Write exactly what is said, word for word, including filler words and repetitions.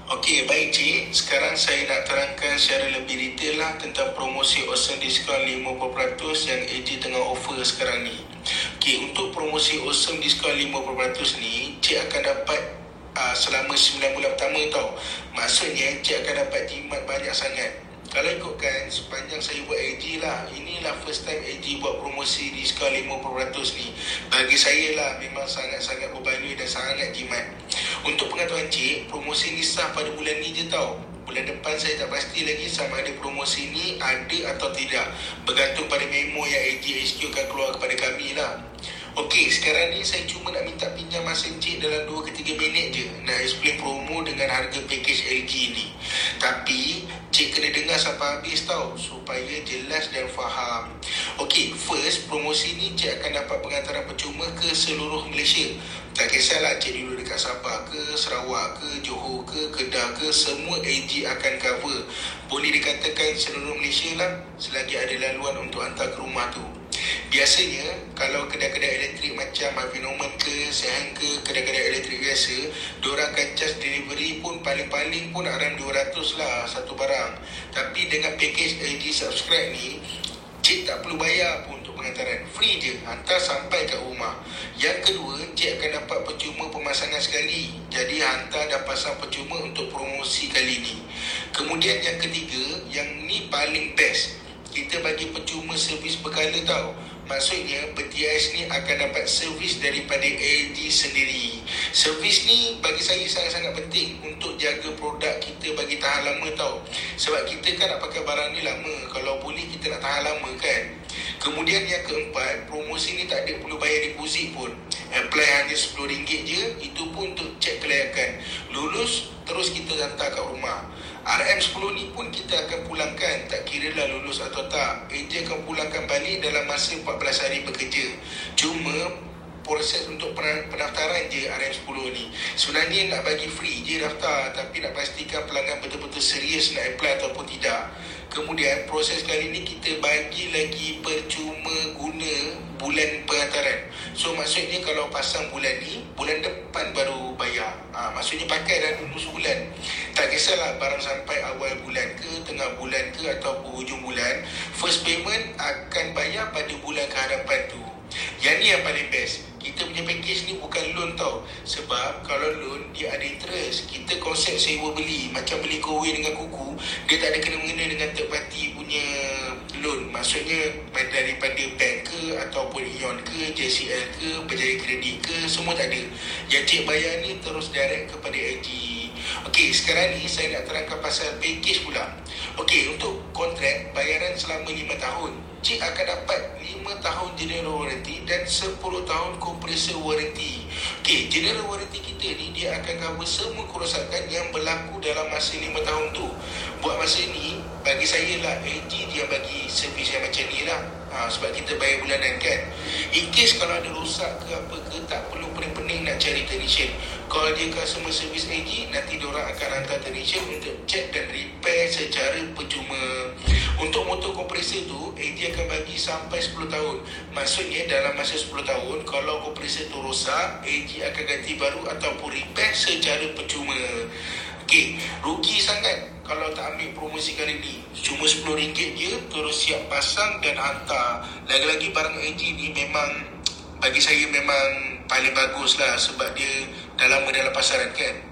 Okey, baik cik. Sekarang saya nak terangkan secara lebih detail lah tentang promosi awesome diskaun lima puluh peratus yang A J tengah offer sekarang ni. Okey, untuk promosi awesome diskaun lima puluh peratus ni, cik akan dapat uh, selama sembilan bulan pertama tau. Maksudnya, cik akan dapat jimat banyak sangat. Kalau ikutkan sepanjang saya buat A J lah, inilah first time A J buat promosi diskaun lima puluh peratus ni. Bagi saya lah memang sangat-sangat berbaloi dan sangat jimat. Untuk pengetahuan cik, promosi ni sah pada bulan ni je tau. Bulan depan saya tak pasti lagi sama ada promosi ni ada atau tidak. Bergantung pada memo yang A J H Q akan keluar kepada kami lah. Okey, sekarang ni saya cuma nak minta pinjam masa cik dalam dua ke tiga minit je nak explain promo dengan harga package L G ni. Tapi cik kena dengar sampai habis tau supaya jelas dan faham. Okey, first promosi ni cik akan dapat pengantaran percuma ke seluruh Malaysia. Tak kisahlah cik duduk dekat Sabah ke, Sarawak ke, Johor ke, Kedah ke, semua A J akan cover. Boleh dikatakan seluruh Malaysia lah selagi ada laluan untuk hantar ke rumah tu. Biasanya kalau kedai-kedai elektrik macam Harvinoman ke, Seheng ke, kedai-kedai elektrik biasa, diorang akan charge delivery pun paling-paling pun around dua ratus lah satu barang. Tapi dengan package A J subscribe ni, cik tak perlu bayar pun untuk pengantaran. Free je, hantar sampai kat rumah. Yang kedua, cik akan dapat percuma pemasangan sekali. Jadi hantar dan pasang percuma untuk promosi kali ni. Kemudian yang ketiga, yang ni paling best, kita bagi percuma servis berkala tau. Maksudnya P T S ni akan dapat servis daripada A J sendiri. Servis ni bagi saya sangat-sangat penting untuk jaga produk kita bagi tahan lama tau. Sebab kita kan nak pakai barang ni lama. Kalau boleh kita nak tahan lama kan. Kemudian yang keempat, promosi ni tak ada perlu bayar deposit pun. Apply hanya sepuluh ringgit je. Itu pun untuk cek kelayakan. Lulus terus kita hantar kat rumah. R M sepuluh ni pun kita akan pulangkan, tak kira lah lulus atau tak. A J akan pulangkan balik dalam masa empat belas hari bekerja. Cuma proses untuk pendaftaran je R M sepuluh ni. Sebenarnya nak bagi free je daftar, tapi nak pastikan pelanggan betul-betul serius nak apply ataupun tidak. Kemudian proses kali ni kita bagi lagi percuma guna bulan pengantaran. So maksudnya kalau pasang bulan ni, bulan depan baru bayar. ha, Maksudnya pakai dah dulu sebulan. Tak kisahlah barang sampai awal bulan ke, tengah bulan ke atau hujung bulan, first payment akan bayar pada bulan kehadapan tu. Yang ni yang paling best. Kita punya package ni bukan loan tau. Sebab kalau loan dia ada interest. Kita konsep sewa beli, macam beli kowe dengan kuku, dia tak ada kena-mengena dengan third party punya loan. Maksudnya daripada bank ke ataupun Ion ke, J C L ke, Berjaya Kredit ke, semua tak ada. Yang cik bayar ni terus direct kepada A J. Okey, sekarang ni saya nak terangkan pasal package pula. Okey, untuk kontrak bayaran selama lima tahun, cik akan dapat lima tahun general warranty dan sepuluh tahun kompresor warranty. Okey, general warranty kita ni dia akan cover semua kerosakan yang berlaku dalam masa lima tahun tu. Buat masa ni, bagi saya lah A J dia bagi servis yang macam ni lah. Ha, sebab kita bayar bulanan kan. In case kalau ada rosak ke apa ke, tak perlu pening-pening nak cari technician. Kalau dia customer service A J, nanti diorang akan hantar technician untuk check dan repair secara percuma. Untuk motor kompresor tu, A J akan bagi sampai sepuluh tahun. Maksudnya dalam masa sepuluh tahun, kalau kompresor tu rosak, A J akan ganti baru ataupun repair secara percuma. Okey, rugi sangat kalau tak ambil promosi kali ni. Cuma sepuluh ringgit je, terus siap pasang dan hantar. Lagi-lagi barang A J ni memang, bagi saya memang paling bagus lah. Sebab dia dah lama dalam pasaran kan.